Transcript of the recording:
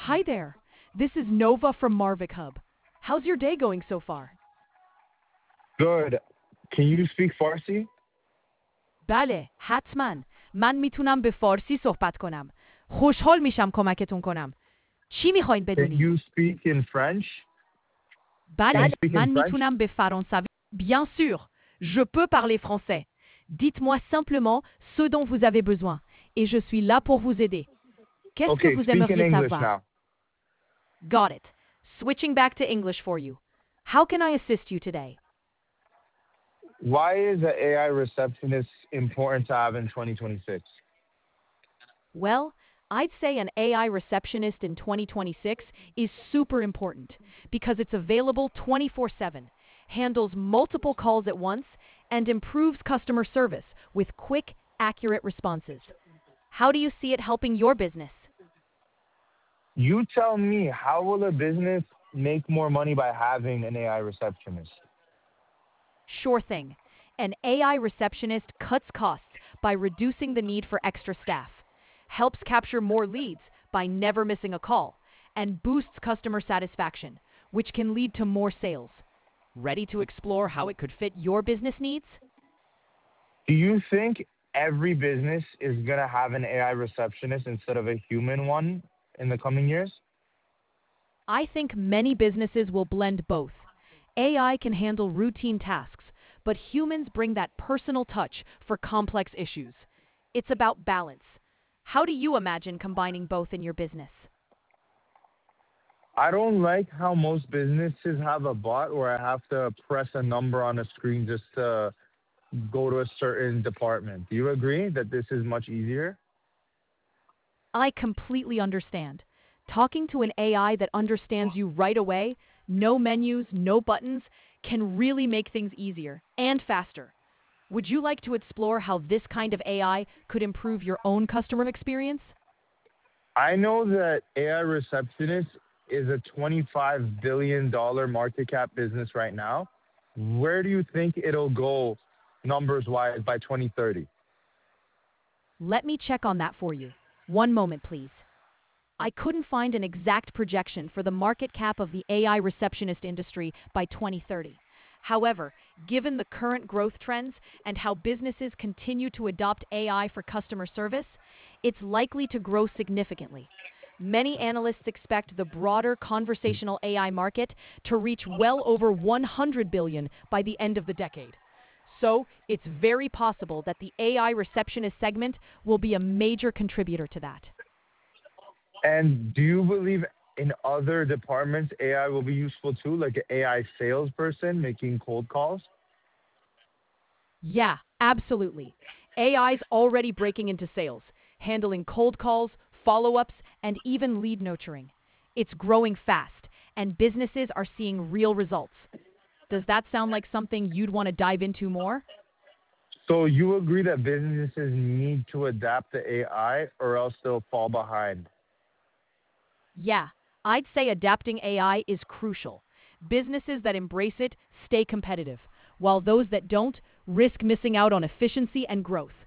Hi there. This is Nova from Marvick Hub. How's your day going so far? Good. Can you speak Farsi? بله، حتما. من میتونم به فارسی صحبت کنم. خوشحال میشم کمکتون کنم. چی میخواین Can بدونین؟ you speak in French? Can you بله، speak in من French? میتونم به فرانسوی. Bien sûr, je peux parler français. Dites-moi simplement ce dont vous avez besoin et je suis là pour vous aider. Qu'est-ce que Okay, vous speak in aimeriez English savoir? now. Got it. Switching back to English for you. How can I assist you today? Why is an AI receptionist important to have in 2026? Well, I'd say an AI receptionist in 2026 is super important because it's available 24/7, handles multiple calls at once, and improves customer service with quick, accurate responses. How do you see it helping your business? You tell me, how will a business make more money by having an AI receptionist? Sure thing. An AI receptionist cuts costs by reducing the need for extra staff, helps capture more leads by never missing a call, and boosts customer satisfaction, which can lead to more sales. Ready to explore how it could fit your business needs? Do you think every business is going to have an AI receptionist instead of a human one in the coming years? I think many businesses will blend both. AI can handle routine tasks, but humans bring that personal touch for complex issues. It's about balance. How do you imagine combining both in your business? I don't like how most businesses have a bot where I have to press a number on a screen just to go to a certain department. Do you agree that this is much easier? I completely understand. Talking to an AI that understands you right away, no menus, no buttons, can really make things easier and faster. Would you like to explore how this kind of AI could improve your own customer experience? I know that AI receptionist is a $25 billion market cap business right now. Where do you think it'll go numbers wise by 2030? Let me check on that for you. One moment, please. I couldn't find an exact projection for the market cap of the AI receptionist industry by 2030. However, given the current growth trends and how businesses continue to adopt AI for customer service, it's likely to grow significantly. Many analysts expect the broader conversational AI market to reach well over 100 billion by the end of the decade. So, it's very possible that the AI receptionist segment will be a major contributor to that. And do you believe in other departments AI will be useful too, like an AI salesperson making cold calls? Yeah, absolutely. AI's already breaking into sales, handling cold calls, follow ups, and even lead nurturing. It's growing fast, and businesses are seeing real results. Does that sound like something you'd want to dive into more? So you agree that businesses need to adapt to AI or else they'll fall behind? Yeah, I'd say adapting AI is crucial. Businesses that embrace it stay competitive, while those that don't risk missing out on efficiency and growth.